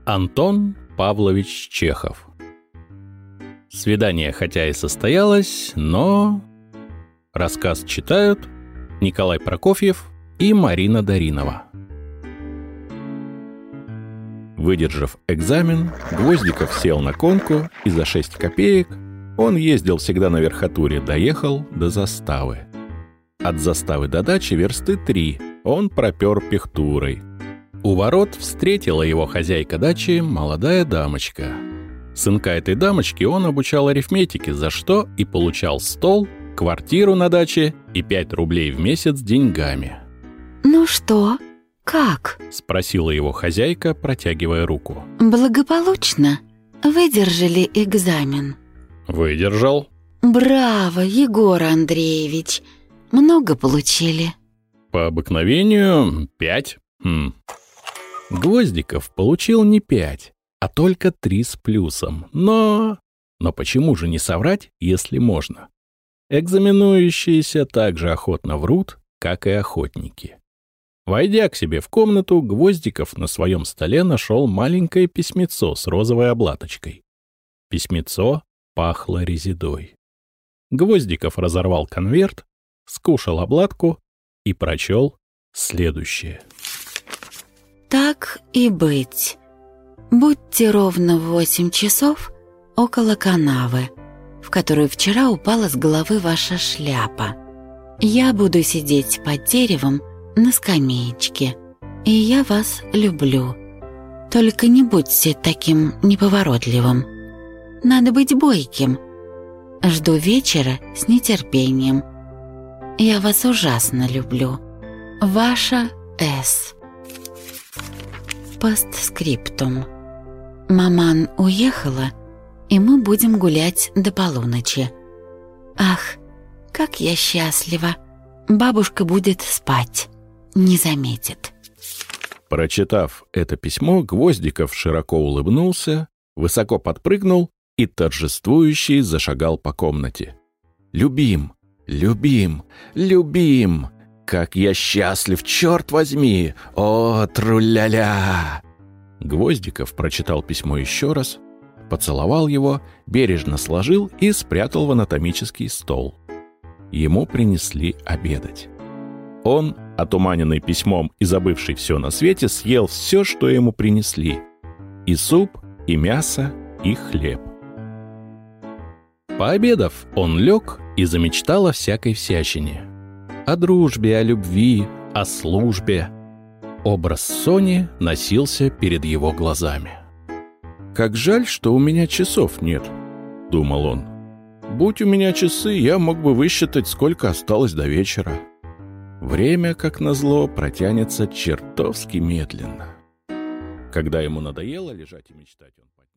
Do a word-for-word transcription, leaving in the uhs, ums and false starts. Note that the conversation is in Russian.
Антон Павлович Чехов. Свидание хотя и состоялось, но... Рассказ читают Николай Прокофьев и Марина Даринова. Выдержав экзамен, Гвоздиков сел на конку, и за шесть копеек он ездил всегда на верхотуре, доехал до заставы. От заставы до дачи версты три, он пропер пехтурой. У ворот встретила его хозяйка дачи, молодая дамочка. Сынка этой дамочки он обучал арифметике, за что и получал стол, квартиру на даче и пять рублей в месяц деньгами. «Ну что, как?» — спросила его хозяйка, протягивая руку. «Благополучно? Выдержали экзамен?» «Выдержал». «Браво, Егор Андреевич! Много получили?» «По обыкновению пять». Хм. Гвоздиков получил не пять, а только три с плюсом. Но... Но почему же не соврать, если можно? Экзаменующиеся так же охотно врут, как и охотники. Войдя к себе в комнату, Гвоздиков на своем столе нашел маленькое письмецо с розовой обладочкой. Письмецо пахло резидой. Гвоздиков разорвал конверт, скушал обладку и прочел следующее. «Так и быть. Будьте ровно в восемь часов около канавы, в которую вчера упала с головы ваша шляпа. Я буду сидеть под деревом на скамеечке, и я вас люблю. Только не будьте таким неповоротливым. Надо быть бойким. Жду вечера с нетерпением. Я вас ужасно люблю. Ваша С. Постскриптум. Маман уехала, и мы будем гулять до полуночи. Ах, как я счастлива. Бабушка будет спать, не заметит». Прочитав это письмо, Гвоздиков широко улыбнулся, высоко подпрыгнул и торжествующий зашагал по комнате. «Любим, любим, любим! Как я счастлив, черт возьми! О, тру-ля-ля!» Гвоздиков прочитал письмо еще раз, поцеловал его, бережно сложил и спрятал в анатомический стол. Ему принесли обедать. Он, отуманенный письмом и забывший все на свете, съел все, что ему принесли. И суп, и мясо, и хлеб. Пообедав, он лег и замечтал о всякой всячине. О дружбе, о любви, о службе. Образ Сони носился перед его глазами. «Как жаль, что у меня часов нет», — думал он. «Будь у меня часы, я мог бы высчитать, сколько осталось до вечера. Время, как назло, протянется чертовски медленно». Когда ему надоело лежать и мечтать, он